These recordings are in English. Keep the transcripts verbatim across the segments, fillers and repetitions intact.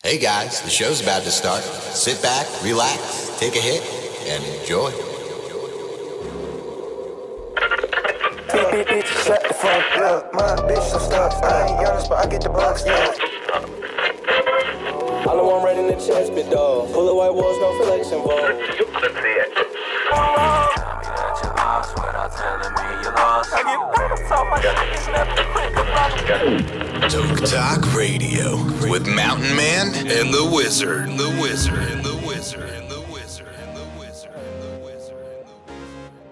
Hey guys, the show's about to start. Sit back, relax, take a hit, and enjoy. Bitch, shut the fuck up. My bitch so stuck. I ain't honest, but I get the bugs, yeah. I'm the one right in the chest, big dog. Full of white walls, no flex involved. Let's see it. Tell me that you lost without telling me you lost. I get better, so my shit is never quick about. Toke Talk Radio with Mountain Man and the Wizard, the Wizard, and the Wizard, and the Wizard, and the Wizard, and the Wizard, and the Wizard.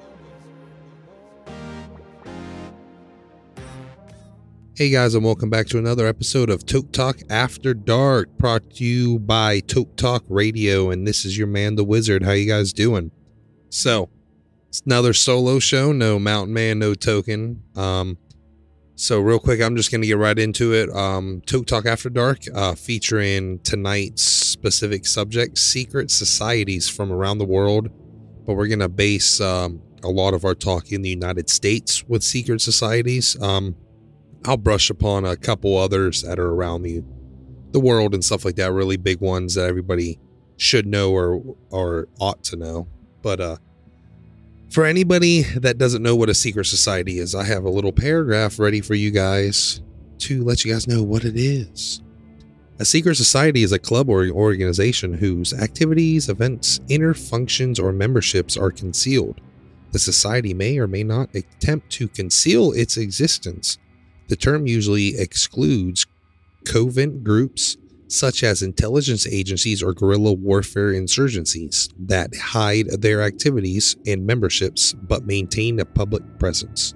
Hey guys, and welcome back to another episode of Toke Talk After Dark, brought to you by Toke Talk Radio, and this is your man, the Wizard. How you guys doing? So, it's another solo show, no Mountain Man, no Token. Um, so real quick, I'm just going to get right into it. Um, Toke Talk After Dark, uh, featuring tonight's specific subject, secret societies from around the world, but we're going to base um, a lot of our talk in the United States with secret societies. Um, I'll brush upon a couple others that are around the the world and stuff like that, really big ones that everybody should know or or ought to know. But uh, for anybody that doesn't know what a secret society is, I have a little paragraph ready for you guys to let you guys know what it is. A secret society is a club or organization whose activities, events, inner functions, or memberships are concealed. The society may or may not attempt to conceal its existence. The term usually excludes covert groups such as intelligence agencies or guerrilla warfare insurgencies that hide their activities and memberships but maintain a public presence.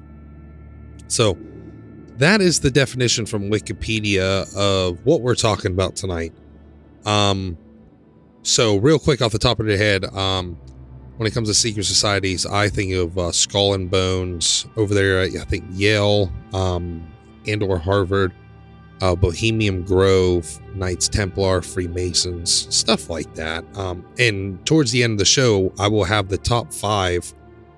So that is the definition from Wikipedia of what we're talking about tonight. Um, so real quick off the top of the head, um, when it comes to secret societies, I think of uh, Skull and Bones over there. I think Yale, um, and or Harvard, uh, Bohemian Grove, Knights Templar, Freemasons, stuff like that. Um, and towards the end of the show, I will have the top five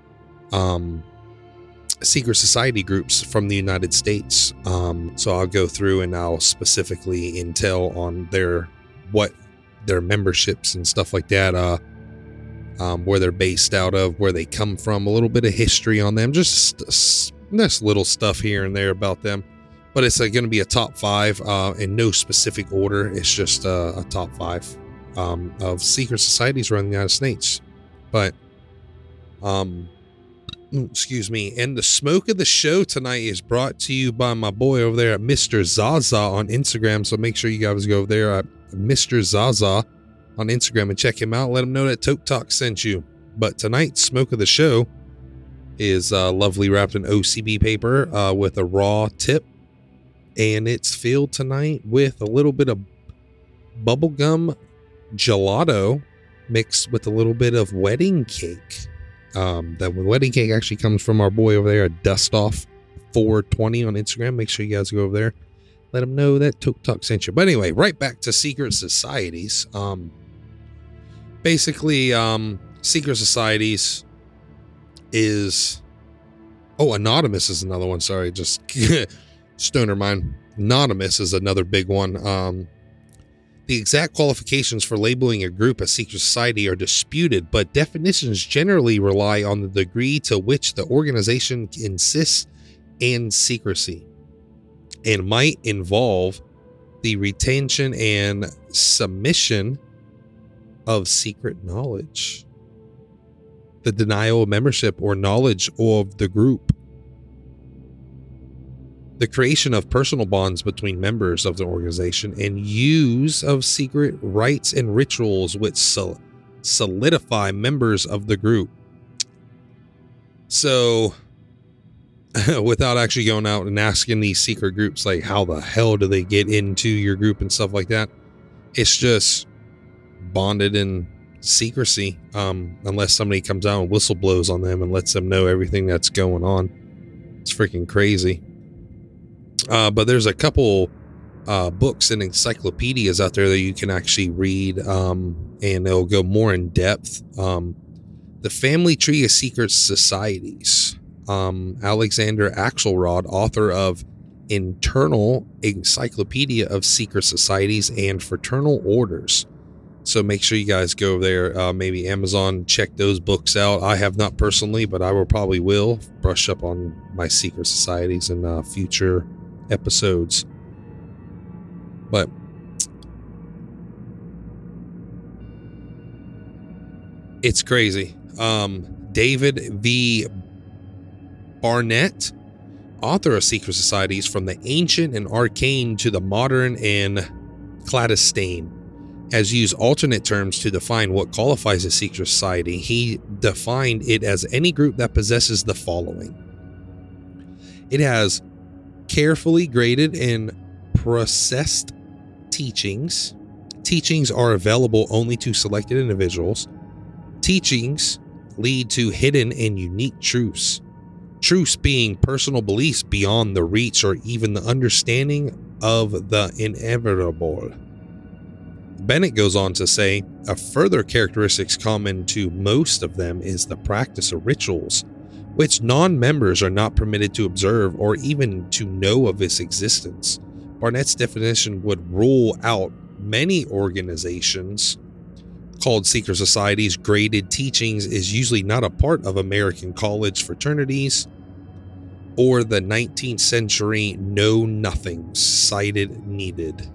um, secret society groups from the United States. Um, so I'll go through and I'll specifically intel on their what their memberships and stuff like that. Uh, um, where they're based out of, where they come from, a little bit of history on them, just this little stuff here and there about them. But it's uh, going to be a top five uh, in no specific order. It's just uh, a top five um, of secret societies around the United States. But, um, excuse me. And the smoke of the show tonight is brought to you by my boy over there at Mister Zaza on Instagram. So make sure you guys go over there at Mister Zaza on Instagram and check him out. Let him know that Toke Talk sent you. But tonight's smoke of the show is uh, lovely wrapped in O C B paper uh, with a raw tip. And it's filled tonight with a little bit of bubblegum gelato mixed with a little bit of wedding cake. Um, that wedding cake actually comes from our boy over there at Dust Off four twenty on Instagram. Make sure you guys go over there. Let them know that Toke Talk sent you. But anyway, right back to secret societies. Um, basically, um, secret societies is... Oh, Anonymous is another one. Sorry, just... Stoner mind. Anonymous is another big one. Um, the exact qualifications for labeling a group a secret society are disputed, but definitions generally rely on the degree to which the organization insists in secrecy and might involve the retention and submission of secret knowledge, the denial of membership or knowledge of the group, the creation of personal bonds between members of the organization, and use of secret rites and rituals which sol- solidify members of the group. So, without actually going out and asking these secret groups, like, how the hell do they get into your group and stuff like that? It's just bonded in secrecy, um, unless somebody comes out and whistle blows on them and lets them know everything that's going on. It's freaking crazy. Uh, but there's a couple uh, books and encyclopedias out there that you can actually read, um, and they'll go more in depth. Um, the Family Tree of Secret Societies. Um, Alexander Axelrod, author of Internal Encyclopedia of Secret Societies and Fraternal Orders. So make sure you guys go there, uh, maybe Amazon, check those books out. I have not personally, but I will probably will brush up on my secret societies in uh, future episodes. But it's crazy. Um, David V. Barnett, author of Secret Societies, from the ancient and arcane to the modern and clandestine, has used alternate terms to define what qualifies a secret society. He defined it as any group that possesses the following. It has carefully graded and processed teachings. Teachings are available only to selected individuals. Teachings lead to hidden and unique truths. Truths being personal beliefs beyond the reach or even the understanding of the inevitable. Bennett goes on to say, a further characteristics common to most of them is the practice of rituals, which non-members are not permitted to observe or even to know of its existence. Barnett's definition would rule out many organizations called secret societies. Graded teachings is usually not a part of American college fraternities or the nineteenth century know-nothings cited needed.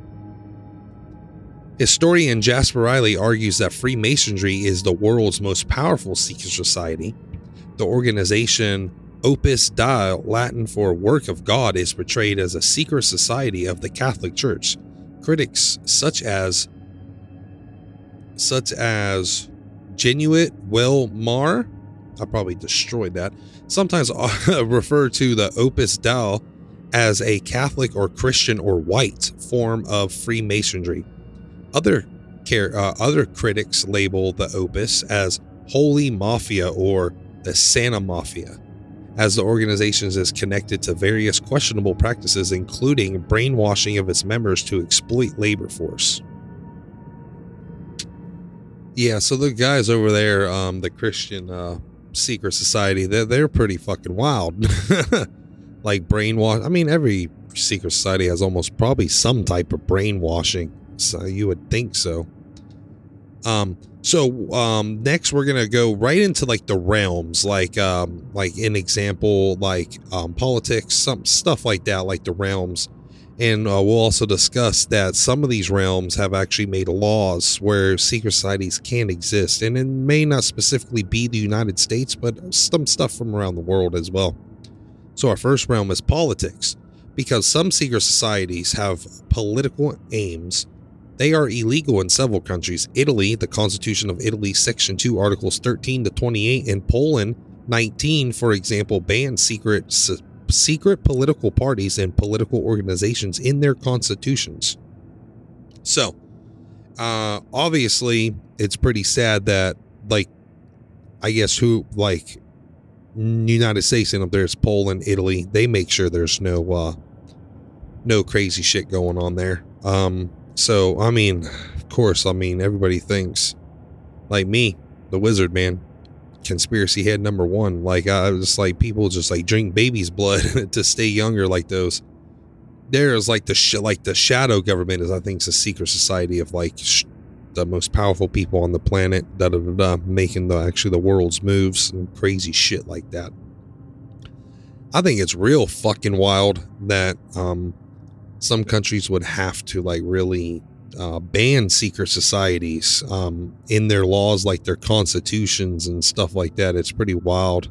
Historian Jasper Riley argues that Freemasonry is the world's most powerful secret society. The organization Opus Dei, Latin for Work of God, is portrayed as a secret society of the Catholic Church. Critics such as such as Genuit Wellmar, I probably destroyed that, sometimes refer to the Opus Dei as a Catholic or Christian or white form of Freemasonry. Other uh, other critics label the Opus as Holy Mafia or the Santa Mafia, as the organization is connected to various questionable practices, including brainwashing of its members to exploit labor force. Yeah, so the guys over there, um, the Christian uh, secret society, they're, they're pretty fucking wild. Like brainwash. I mean, every secret society has almost probably some type of brainwashing. So you would think so. Um, so um, next we're gonna go right into like the realms, like um, like an example, like um, politics, some stuff like that, like the realms. And uh, we'll also discuss that some of these realms have actually made laws where secret societies can exist, and it may not specifically be the United States, but some stuff from around the world as well. So our first realm is politics, because some secret societies have political aims. They are illegal in several countries. Italy, the Constitution of Italy, Section two, Articles thirteen to twenty-eight, and Poland, nineteen, for example, ban secret secret political parties and political organizations in their constitutions. So, uh, obviously, it's pretty sad that, like, I guess who, like, United States and up there's Poland, Italy, they make sure there's no, uh, no crazy shit going on there. Um, So, I mean, of course, I mean, everybody thinks, like me, the wizard, man, conspiracy head number one. Like, I was like, people just like drink baby's blood to stay younger, like those. There's like the, sh- like the shadow government is, I think, is a secret society of like sh- the most powerful people on the planet, da da da da, making the actually the world's moves and crazy shit like that. I think it's real fucking wild that, um, some countries would have to like really uh, ban secret societies um, in their laws, like their constitutions and stuff like that. It's pretty wild.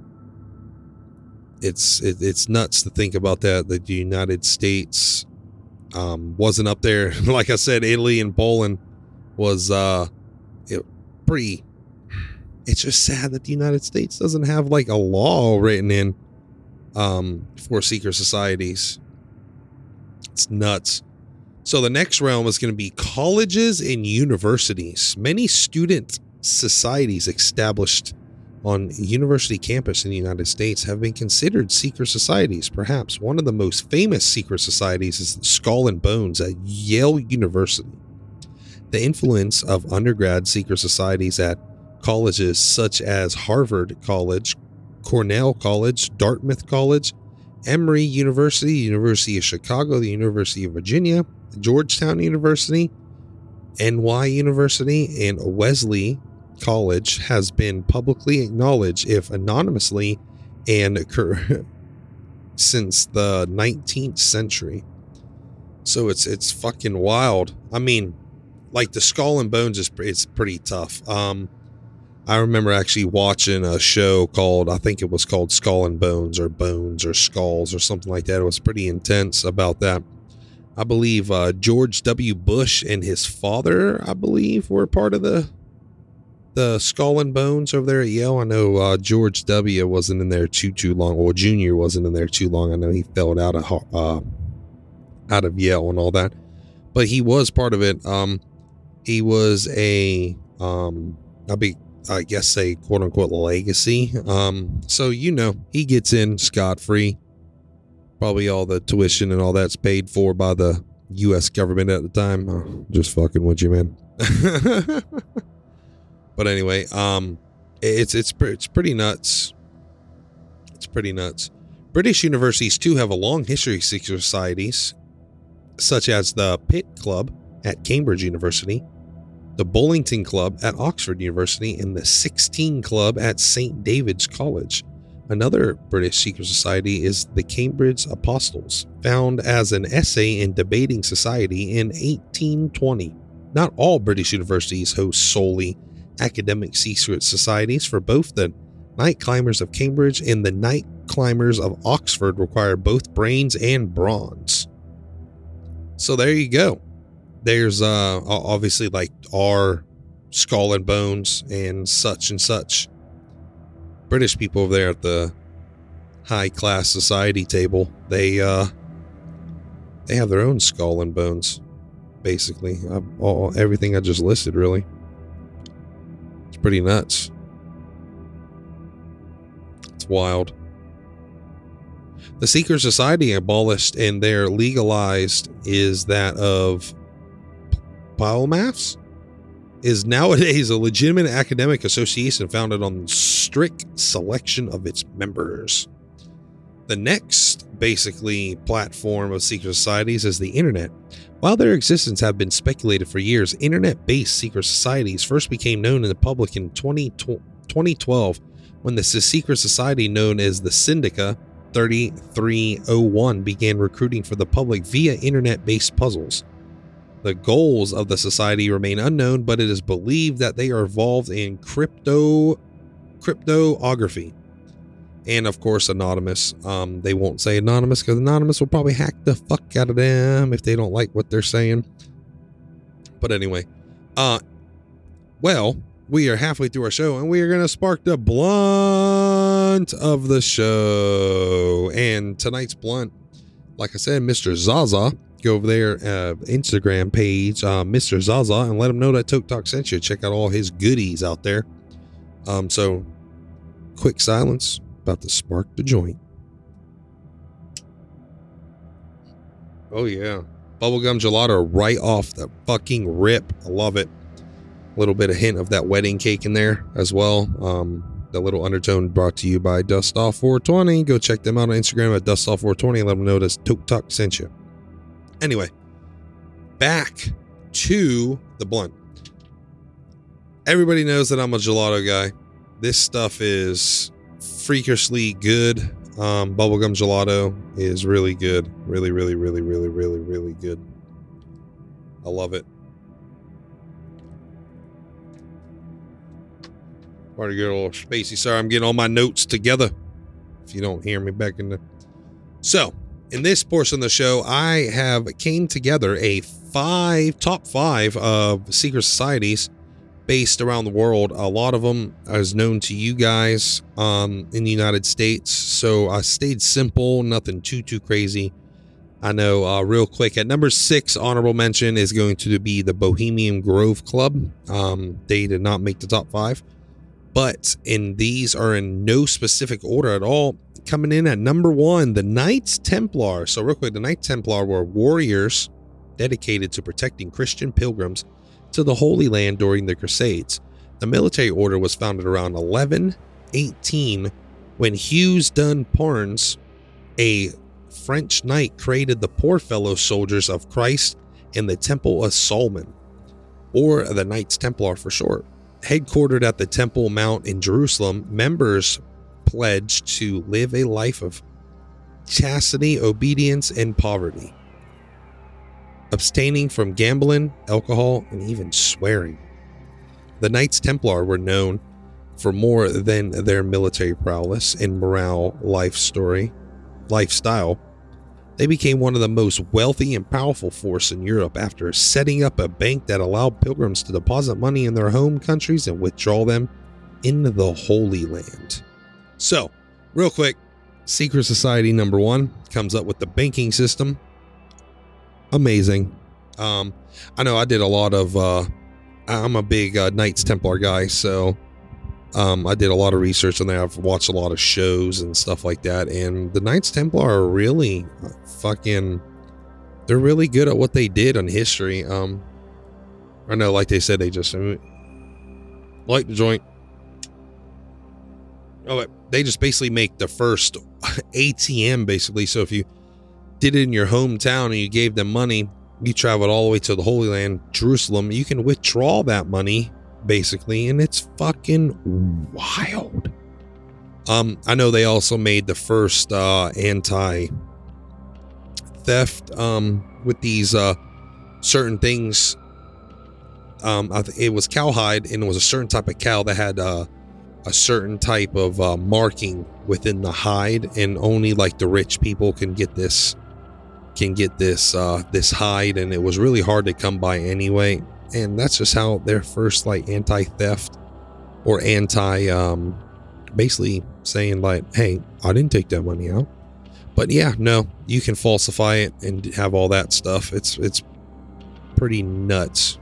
It's it, it's nuts to think about that. That the United States um, wasn't up there. Like I said, Italy and Poland was uh, it, pretty. It's just sad that the United States doesn't have like a law written in um, for secret societies. It's nuts. So the next realm is going to be colleges and universities. Many student societies established on university campus in the United States have been considered secret societies. Perhaps one of the most famous secret societies is the Skull and Bones at Yale University. The influence of undergrad secret societies at colleges such as Harvard College, Cornell College, Dartmouth College, Emory University, University of Chicago, the University of Virginia, Georgetown University, N Y University, and Wesley College has been publicly acknowledged, if anonymously, and occur since the nineteenth century. So it's it's fucking wild. I mean, like the Skull and Bones is it's pretty tough. Um, I remember actually watching a show called, I think it was called Skull and Bones or Bones or Skulls or something like that. It was pretty intense about that. I believe uh, George W. Bush and his father, I believe, were part of the the Skull and Bones over there at Yale. I know uh, George W. wasn't in there too too long. Well, Junior wasn't in there too long. I know he fell out of uh, out of Yale and all that, but he was part of it. Um, he was a um, I'll be I guess a quote unquote legacy. Um, so you know he gets in scot free. Probably all the tuition and all that's paid for by the U S government at the time. Oh, just fucking with you, man. But anyway, um, it's it's it's pretty nuts. It's pretty nuts. British universities too have a long history of secret societies, such as the Pitt Club at Cambridge University, the Bullington Club at Oxford University, and the sixteen Club at Saint David's College. Another British secret society is the Cambridge Apostles, found as an essay and debating society in eighteen twenty. Not all British universities host solely academic secret societies, for both the Night Climbers of Cambridge and the Night Climbers of Oxford require both brains and bronze. So there you go. There's uh, obviously like our Skull and Bones and such and such. British people over there at the high class society table, they uh they have their own Skull and Bones, basically. Uh, all everything I just listed, really. It's pretty nuts. It's wild. The secret society abolished and they're legalized is that of polymaths. Is nowadays a legitimate academic association founded on strict selection of its members. The next, basically, platform of secret societies is the internet. While their existence have been speculated for years, internet-based secret societies first became known in the public in twenty twelve when the secret society known as the Syndica thirty-three oh one began recruiting for the public via internet-based puzzles. The goals of the society remain unknown, but it is believed that they are involved in crypto cryptography. And of course, anonymous. Um, they won't say anonymous because anonymous will probably hack the fuck out of them if they don't like what they're saying. But anyway, uh, well, we are halfway through our show and we are going to spark the blunt of the show. And tonight's blunt, like I said, Mister Zaza. Go over there, uh, Instagram page, uh, Mister Zaza, and let him know that Toke Talk sent you. Check out all his goodies out there. Um, so, quick silence, about to spark the joint. Oh yeah, bubblegum gelato right off the fucking rip. I love it. A little bit of hint of that wedding cake in there as well. Um, the little undertone brought to you by Dust Off four twenty. Go check them out on Instagram at Dust Off four twenty and let them know that Toke Talk sent you. Anyway, back to the blunt. Everybody knows that I'm a gelato guy. This stuff is freakishly good. Um, bubblegum gelato is really good. Really, really, really, really, really, really good. I love it. Part to get a little spacey. Sorry, I'm getting all my notes together. If you don't hear me back in the... So, in this portion of the show, I have came together a five top five of secret societies based around the world. A lot of them is known to you guys um, in the United States. So I stayed simple, nothing too, too crazy. I know uh, real quick at number six, honorable mention is going to be the Bohemian Grove Club. Um, they did not make the top five, but in these are in no specific order at all. Coming in at number one, the Knights Templar. So real quick, the Knights Templar were warriors dedicated to protecting Christian pilgrims to the Holy Land during the Crusades. The military order was founded around eleven eighteen when Hughes Dunn Parnes a French knight created the Poor Fellow Soldiers of Christ in the Temple of Solomon, or the Knights Templar for short. Headquartered at the Temple Mount in Jerusalem, members pledged to live a life of chastity, obedience, and poverty, abstaining from gambling, alcohol, and even swearing. The Knights Templar were known for more than their military prowess and morale life story, lifestyle. They became one of the most wealthy and powerful force in Europe after setting up a bank that allowed pilgrims to deposit money in their home countries and withdraw them into the Holy Land. So, real quick, Secret Society number one comes up with the banking system. Amazing. Um, I know I did a lot of, uh, I'm a big uh, Knights Templar guy, so Um, I did a lot of research on that. I've watched a lot of shows and stuff like that. And the Knights Templar are really fucking, they're really good at what they did on history. Um, I know, like they said, they just I mean, light the joint. Oh, they just basically make the first A T M basically. So if you did it in your hometown and you gave them money, you traveled all the way to the Holy Land, Jerusalem, you can withdraw that money basically, and it's fucking wild. Um, I know they also made the first uh, anti-theft um, with these uh, certain things. Um, I th- it was cowhide, and it was a certain type of cow that had uh, a certain type of uh, marking within the hide, and only like the rich people can get this, can get this uh, this hide, and it was really hard to come by anyway. And that's just how their first like anti-theft or anti um basically saying like, hey, I didn't take that money out. But yeah, no, you can falsify it and have all that stuff. It's it's pretty nuts.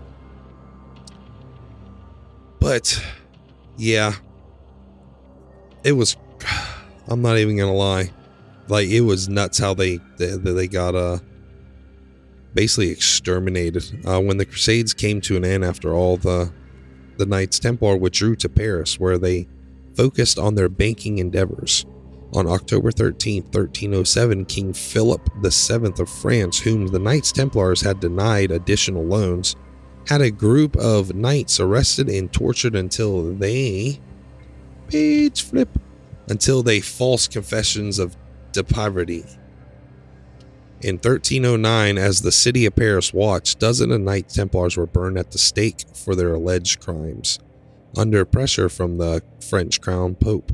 But yeah, it was, I'm not even gonna lie, like it was nuts how they they, they got uh basically exterminated. Uh, when the Crusades came to an end, after all, the the Knights Templar withdrew to Paris, where they focused on their banking endeavors. On October thirteenth, thirteen oh seven, King Philip the Seventh of France, whom the Knights Templars had denied additional loans, had a group of knights arrested and tortured until they page flip until they false confessions of depravity. In thirteen oh nine, as the city of Paris watched, dozens of Knights Templars were burned at the stake for their alleged crimes, under pressure from the French crown pope.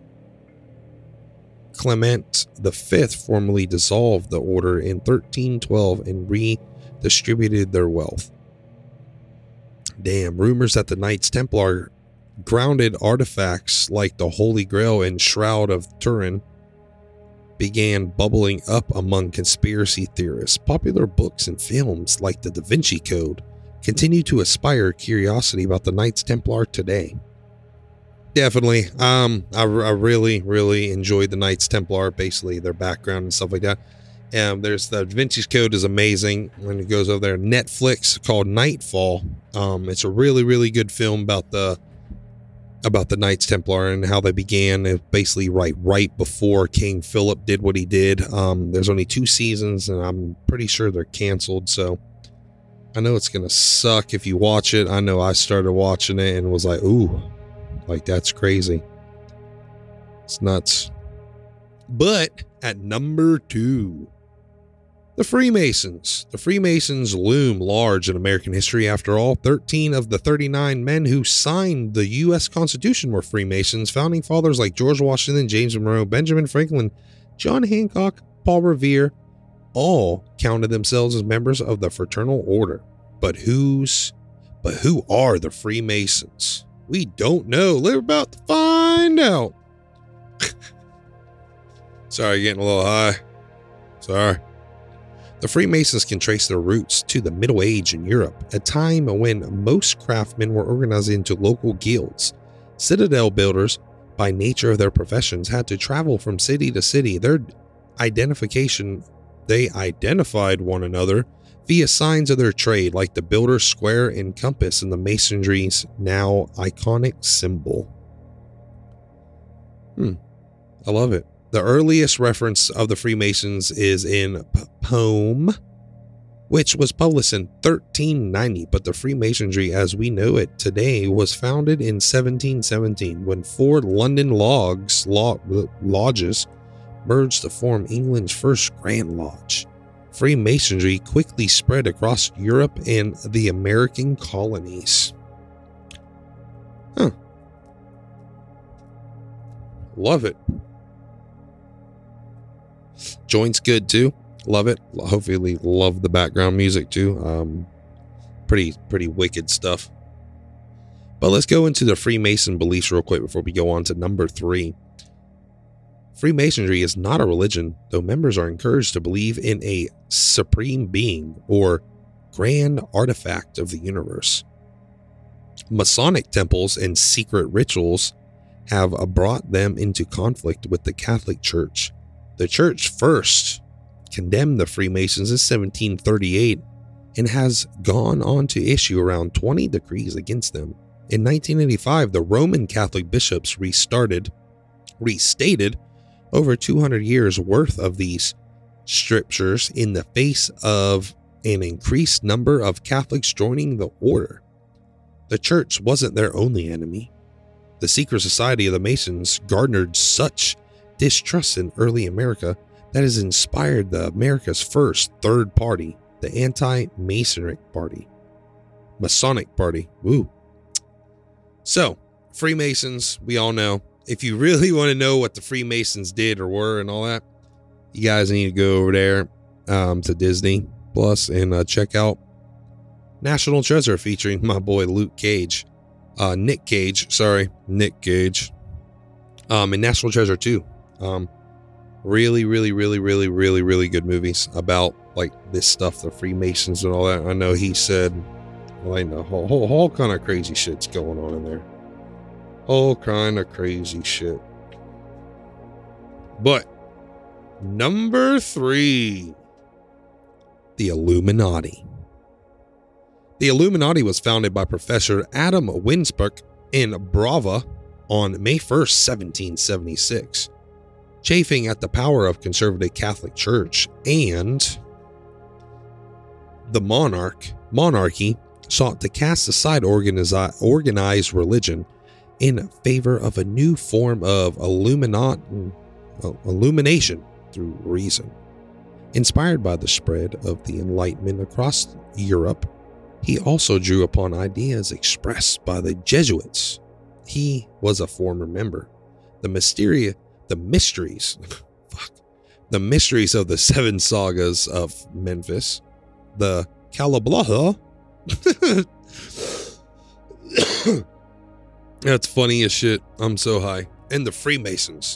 Clement the Fifth formally dissolved the order in thirteen twelve and redistributed their wealth. Damn, rumors that the Knights Templar grounded artifacts like the Holy Grail and Shroud of Turin began bubbling up among conspiracy theorists. Popular books and films like the Da Vinci Code continue to inspire curiosity about the Knights Templar today. Definitely. Um, I, I really, really enjoyed the Knights Templar, basically their background and stuff like that. Um, there's the Da Vinci's Code is amazing. When it goes over there, Netflix called Nightfall. Um, it's a really, really good film about the about the Knights Templar and how they began. It basically right right before King Philip did what he did. Um, there's only two seasons, and I'm pretty sure they're canceled. So I know it's gonna suck if you watch it. I know I started watching it and was like, ooh, like that's crazy. It's nuts. But at number two, the Freemasons. The Freemasons loom large in American history. After all, thirteen of the thirty-nine men who signed the U S Constitution were Freemasons. Founding fathers like George Washington, James Monroe, Benjamin Franklin, John Hancock, Paul Revere, all counted themselves as members of the Fraternal Order. But who's, but who are the Freemasons? We don't know. We're about to find out. Sorry, getting a little high. Sorry. The Freemasons can trace their roots to the Middle Age in Europe, a time when most craftsmen were organized into local guilds. Citadel builders, by nature of their professions, had to travel from city to city. Their identification, they identified one another via signs of their trade, like the builder's square and compass and the masonry's now iconic symbol. Hmm, I love it. The earliest reference of the Freemasons is in P- Poem, which was published in thirteen ninety, but the Freemasonry as we know it today was founded in seventeen seventeen when four London logs, law, lodges merged to form England's first Grand Lodge. Freemasonry quickly spread across Europe and the American colonies. Huh. Love it. Joint's good too. Love it. Hopefully love the background music too. Um, pretty, pretty wicked stuff. But let's go into the Freemason beliefs real quick before we go on to number three. Freemasonry is not a religion, though members are encouraged to believe in a supreme being or grand artifact of the universe. Masonic temples and secret rituals have brought them into conflict with the Catholic Church. The Church first condemned the Freemasons in seventeen thirty-eight and has gone on to issue around twenty decrees against them. In nineteen eighty-five, the Roman Catholic bishops restarted, restated over two hundred years worth of these strictures in the face of an increased number of Catholics joining the order. The Church wasn't their only enemy. The secret society of the Masons garnered such distrust in early America that has inspired the America's first third party, the Anti-Masonic Party. Masonic Party. Woo. So, Freemasons, we all know. If you really want to know what the Freemasons did or were and all that, you guys need to go over there um, to Disney Plus and uh, check out National Treasure featuring my boy Luke Cage. Uh, Nick Cage, sorry, Nick Cage. Um, and National Treasure two. Um, really, really, really, really, really, really good movies about like this stuff, the Freemasons and all that. I know he said, well, I know whole, whole, whole kind of crazy shit's going on in there. All kind of crazy shit. But number three, the Illuminati. The Illuminati was founded by Professor Adam Winspeck in Brava on May first, seventeen seventy-six, chafing at the power of conservative Catholic Church and the monarch monarchy sought to cast aside organizi- organized religion in favor of a new form of illuminat- illumination through reason. Inspired by the spread of the Enlightenment across Europe, he also drew upon ideas expressed by the Jesuits. He was a former member. The mystery, the mysteries, fuck, the mysteries of the seven sagas of Memphis, the Calablaha. That's funny as shit. I'm so high. And the Freemasons.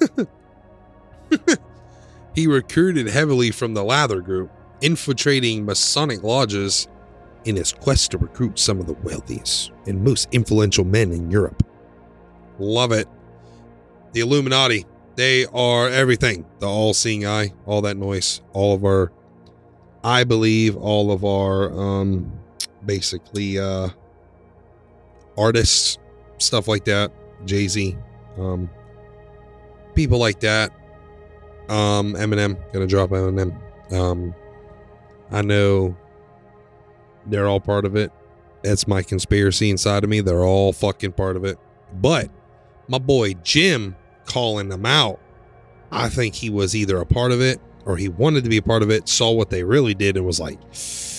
He recruited heavily from the Lather Group, infiltrating Masonic lodges in his quest to recruit some of the wealthiest and most influential men in Europe. Love it. The Illuminati, they are everything. The all-seeing eye, all that noise, all of our, I believe, all of our, um, basically, uh, artists, stuff like that, Jay-Z, um, people like that, um, Eminem, gonna drop Eminem, um, I know they're all part of it. That's my conspiracy inside of me. They're all fucking part of it. But my boy Jim calling them out, I think he was either a part of it or he wanted to be a part of it, saw what they really did and was like,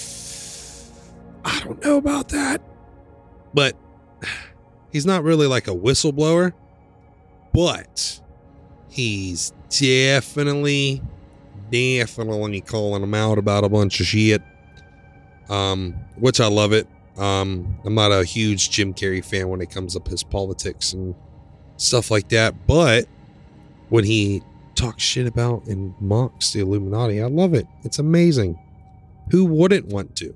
I don't know about that. But he's not really like a whistleblower, but he's definitely, definitely calling them out about a bunch of shit. Um, which I love it. Um, I'm not a huge Jim Carrey fan when it comes up his politics and stuff like that, but when he talks shit about and mocks the Illuminati, I love it. It's amazing. Who wouldn't want to?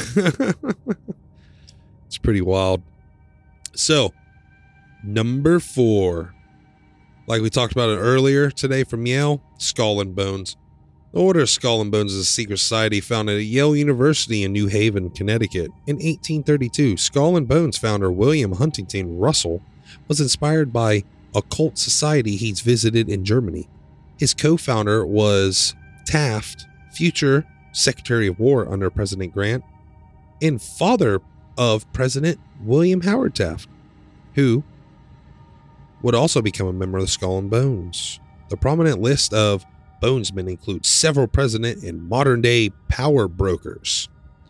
It's pretty wild. So, number four, like we talked about it earlier today from Yale, Skull and Bones. The Order of Skull and Bones is a secret society founded at Yale University in New Haven, Connecticut. In eighteen thirty-two, Skull and Bones founder William Huntington Russell was inspired by a cult society he's visited in Germany. His co-founder was Taft, future Secretary of War under President Grant, and father of President William Howard Taft, who would also become a member of the Skull and Bones. The prominent list of Bonesmen includes several president and modern-day power brokers.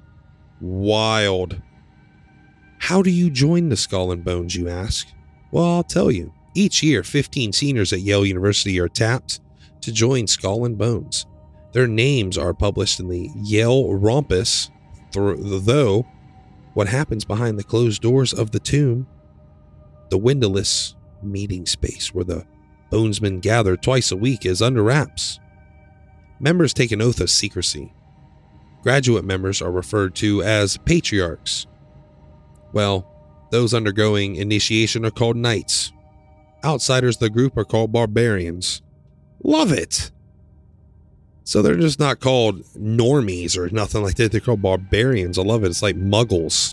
Wild. How do you join the Skull and Bones, you ask? Well, I'll tell you. Each year, fifteen seniors at Yale University are tapped to join Skull and Bones. Their names are published in the Yale Rumpus, though what happens behind the closed doors of the tomb, the windowless meeting space where the Bonesmen gather twice a week, is under wraps. Members take an oath of secrecy. Graduate members are referred to as patriarchs. Well, those undergoing initiation are called knights. Outsiders of the group are called barbarians. Love it! So they're just not called normies or nothing like that. They're called barbarians. I love it. It's like muggles.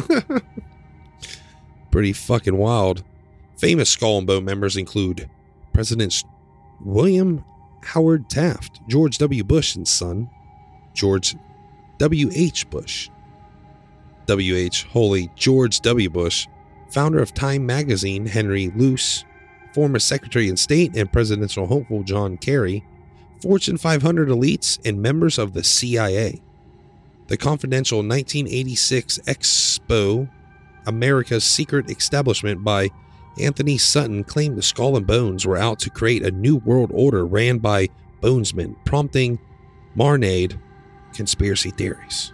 Pretty fucking wild. Famous Skull and Bone members include Presidents William Howard Taft, George W. Bush and son, George W H. Bush, W H. Holy George W. Bush, founder of Time magazine Henry Luce, former Secretary of State and presidential hopeful John Kerry, Fortune five hundred elites, and members of the C I A. The confidential nineteen eighty-six Expo, America's Secret Establishment by Anthony Sutton, claimed the Skull and Bones were out to create a new world order ran by Bonesmen, prompting Marnade conspiracy theories.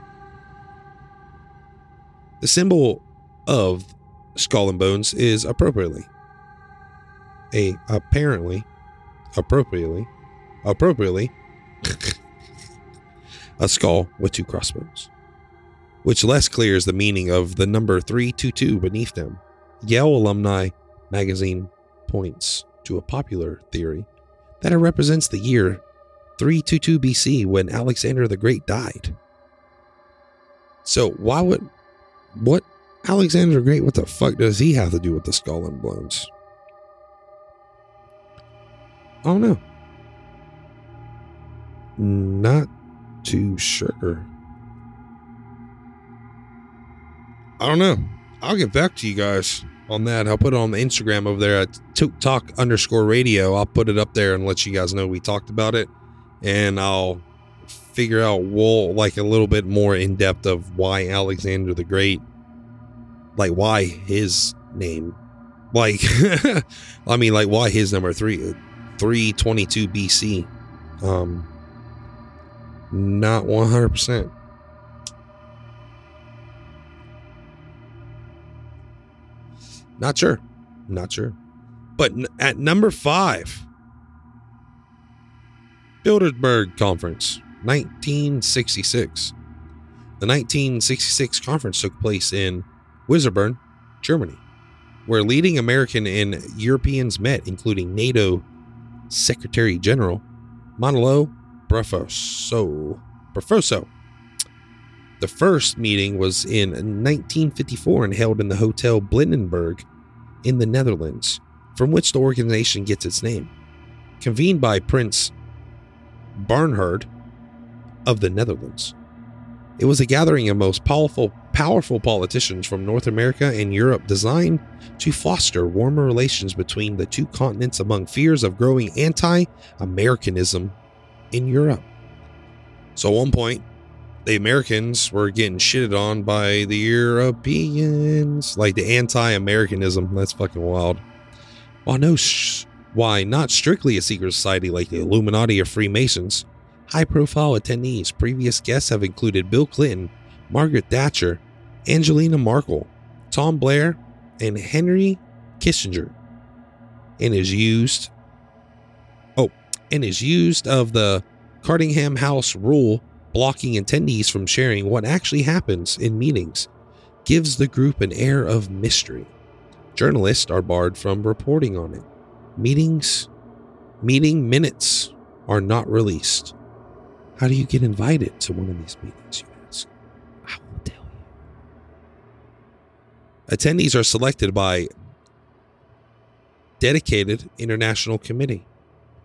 The symbol of Skull and Bones is appropriately a apparently appropriately appropriately a skull with two crossbones, which less clears the meaning of the number three two two beneath them. Yale Alumni magazine points to a popular theory that it represents the year three twenty-two B C when Alexander the Great died. So why would what Alexander the Great, what the fuck does he have to do with the Skull and Bones? I don't know. Not too sure. I don't know. I'll get back to you guys on that. I'll put it on the Instagram over there at Toke Talk underscore radio. I'll put it up there and let you guys know we talked about it. And I'll figure out well, like a little bit more in depth of why Alexander the Great, like why his name, like, I mean, like why his number three, three twenty-two B C. Um, not one hundred percent. Not sure. Not sure. But n- at number five, Bilderberg Conference, nineteen sixty-six. The nineteen sixty-six conference took place in Wiesbaden, Germany, where leading American and Europeans met, including NATO Secretary General Manolo Barroso. Barroso. The first meeting was in nineteen fifty-four and held in the Hotel Blindenberg in the Netherlands, from which the organization gets its name. Convened by Prince Bernhard of the Netherlands. It was a gathering of most powerful, powerful politicians from North America and Europe designed to foster warmer relations between the two continents among fears of growing anti-Americanism in Europe. So at one point, the Americans were getting shitted on by the Europeans, like the anti-Americanism. That's fucking wild. While no, sh- why not strictly a secret society like the Illuminati or Freemasons, high-profile attendees, previous guests have included Bill Clinton, Margaret Thatcher, Angelina Merkel, Tom Blair, and Henry Kissinger, and is used. Oh, and is used of the Cardingham House rule, blocking attendees from sharing what actually happens in meetings, gives the group an air of mystery. Journalists are barred from reporting on it. Meetings, meeting minutes are not released. How do you get invited to one of these meetings, you ask? I will tell you. Attendees are selected by dedicated international committee.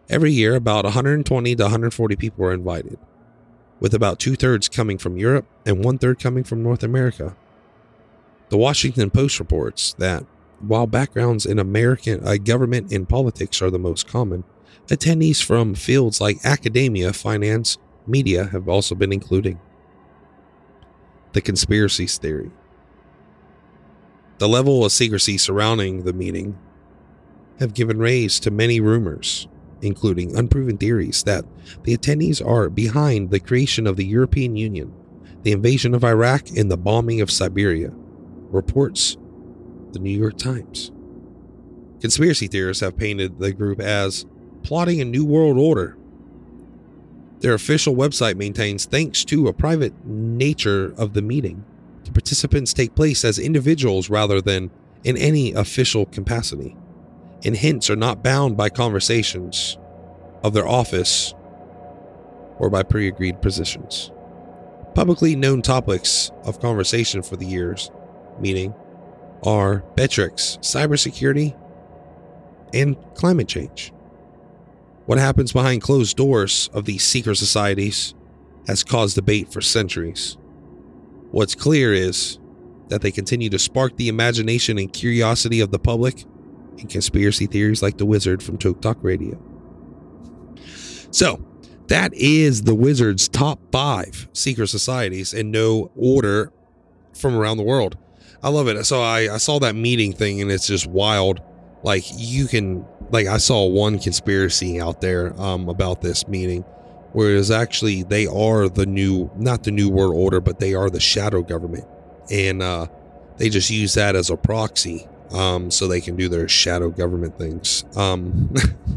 Every year, about one hundred twenty to one hundred forty people are invited, with about two-thirds coming from Europe and one-third coming from North America. The Washington Post reports that while backgrounds in American uh, government and politics are the most common, attendees from fields like academia, finance, media have also been included. The conspiracy theory. The level of secrecy surrounding the meeting have given rise to many rumors, including unproven theories that the attendees are behind the creation of the European Union, the invasion of Iraq, and the bombing of Siberia, reports the New York Times. Conspiracy theorists have painted the group as plotting a new world order. Their official website maintains, thanks to a private nature of the meeting, the participants take place as individuals rather than in any official capacity, and hence are not bound by conversations of their office or by pre-agreed positions. Publicly known topics of conversation for the year's meeting are Betrix, cybersecurity, and climate change. What happens behind closed doors of these secret societies has caused debate for centuries. What's clear is that they continue to spark the imagination and curiosity of the public in conspiracy theories like The Wizard from Toke Talk Radio. So, that is The Wizard's top five secret societies in no order from around the world. I love it. So I, I saw that meeting thing and it's just wild. Like you can, like I saw one conspiracy out there um, about this meeting where it was actually, they are the new, not the new world order, but they are the shadow government. And uh, they just use that as a proxy um, so they can do their shadow government things. Um,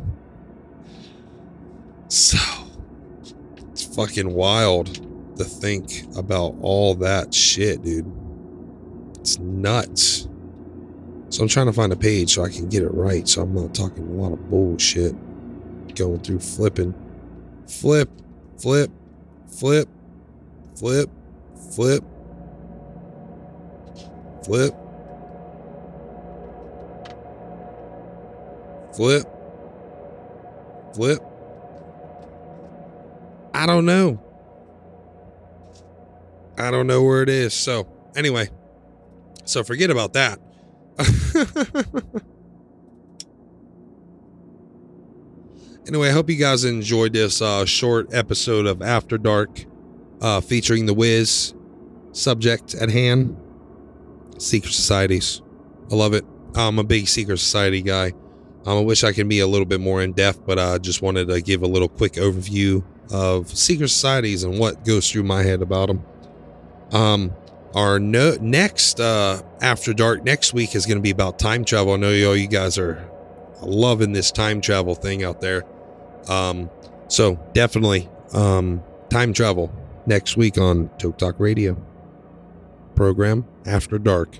so it's fucking wild to think about all that shit, dude. It's nuts. So I'm trying to find a page so I can get it right, so I'm not talking a lot of bullshit. Going through flipping. Flip, flip, flip, flip, flip, flip, flip, flip. I don't know. I don't know where it is. So anyway. So forget about that. Anyway, I hope you guys enjoyed this uh, short episode of After Dark uh, featuring The Wiz. Subject at hand, secret societies. I love it. I'm a big secret society guy. Um, I wish I could be a little bit more in depth, but I just wanted to give a little quick overview of secret societies and what goes through my head about them. Um, Our no, next uh, After Dark next week is going to be about time travel. I know you all you guys are loving this time travel thing out there. Um, so definitely um, time travel next week on Toke Talk Radio program After Dark.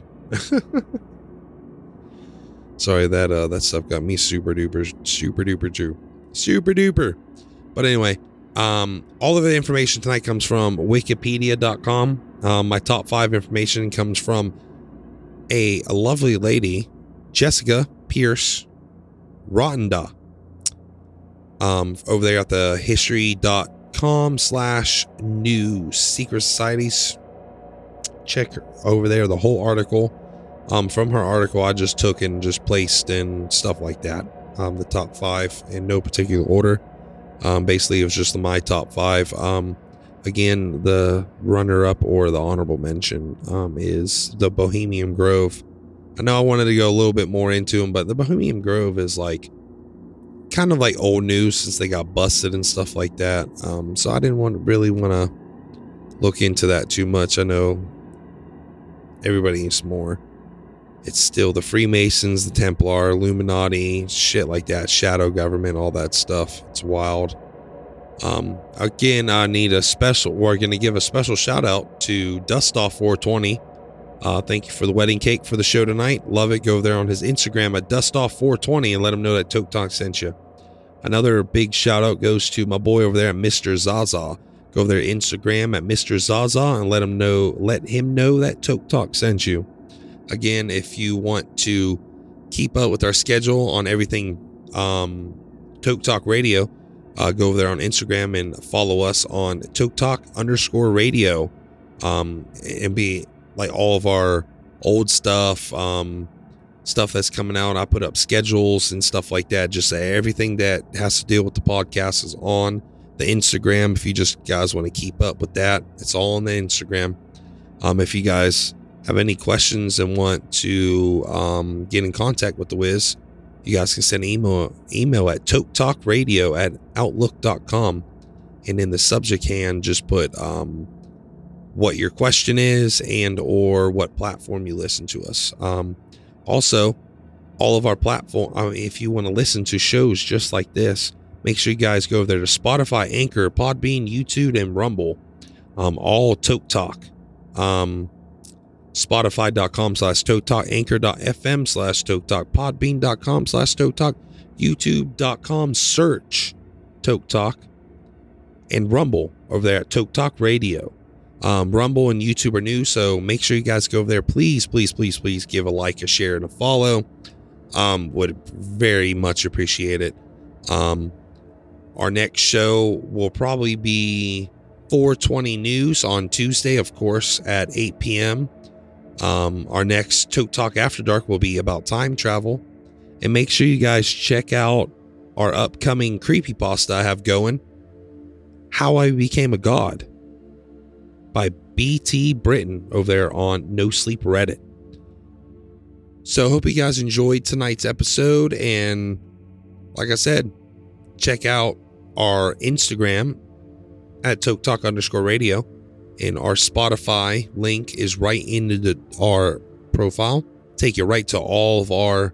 Sorry, that uh, that stuff got me super duper, super duper, super, super duper. But anyway, um, all of the information tonight comes from wikipedia dot com. Um, my top five information comes from a, a lovely lady, Jessica Pierce Rotenda, um, over there at the history dot com slash new secret societies. Check over there the whole article. Um, from her article, I just took and just placed and stuff like that. Um, the top five in no particular order. Um, basically, it was just my top five. Um, Again, the runner-up or the honorable mention um, is the Bohemian Grove. I know I wanted to go a little bit more into them, but the Bohemian Grove is like kind of like old news since they got busted and stuff like that. Um, so I didn't want to really want to look into that too much. I know everybody needs more. It's still the Freemasons, the Templar, Illuminati, shit like that, shadow government, all that stuff. It's wild. Um, again, I need a special, we're going to give a special shout out to Dustoff four twenty. Uh, thank you for the wedding cake for the show tonight. Love it. Go over there on his Instagram at Dustoff four twenty and let him know that Toke Talk sent you. Another big shout out goes to my boy over there at Mister Zaza. Go over there to Instagram at Mister Zaza and let him know, let him know that Toke Talk sent you. Again, if you want to keep up with our schedule on everything, um, Toke Talk Radio, uh, go over there on Instagram and follow us on Toke Talk underscore radio, um, and be like all of our old stuff, um, stuff that's coming out. I put up schedules and stuff like that. Just everything that has to deal with the podcast is on the Instagram. If you just guys want to keep up with that, it's all on the Instagram. Um, if you guys have any questions and want to um, get in contact with the Wiz, you guys can send an email, email at toketalkradio at outlook dot com. And in the subject hand, just put um, what your question is and or what platform you listen to us. Um, also, all of our platform, I mean, if you want to listen to shows just like this, make sure you guys go over there to Spotify, Anchor, Podbean, YouTube, and Rumble. Um, all Toke Talk. Um, Spotify.com slash Toke Talk, Anchor.fm slash Toke Talk, Podbean.com slash Toke Talk, YouTube.com search Toke Talk, and Rumble over there at Toke Talk Radio. Um, Rumble and YouTube are new, so make sure you guys go over there. Please, please, please, please give a like, a share, and a follow. Um, would very much appreciate it. Um, our next show will probably be four twenty News on Tuesday, of course, at eight p.m. Um, our next Toke Talk After Dark will be about time travel. And make sure you guys check out our upcoming creepypasta I have going, How I Became a God, by B T Britton over there on No Sleep Reddit. So hope you guys enjoyed tonight's episode. And like I said, check out our Instagram at Toke Talk underscore radio. And our Spotify link is right into the, our profile. Take you right to all of our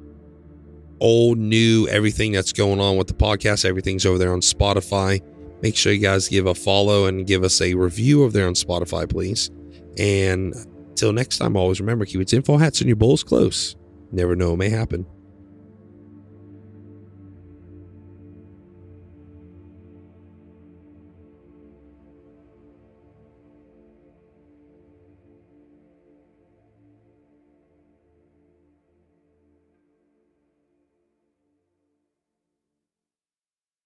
old, new, everything that's going on with the podcast. Everything's over there on Spotify. Make sure you guys give a follow and give us a review over there on Spotify, please. And until next time, always remember, keep your tinfoil hats and your bowls close. Never know what may happen.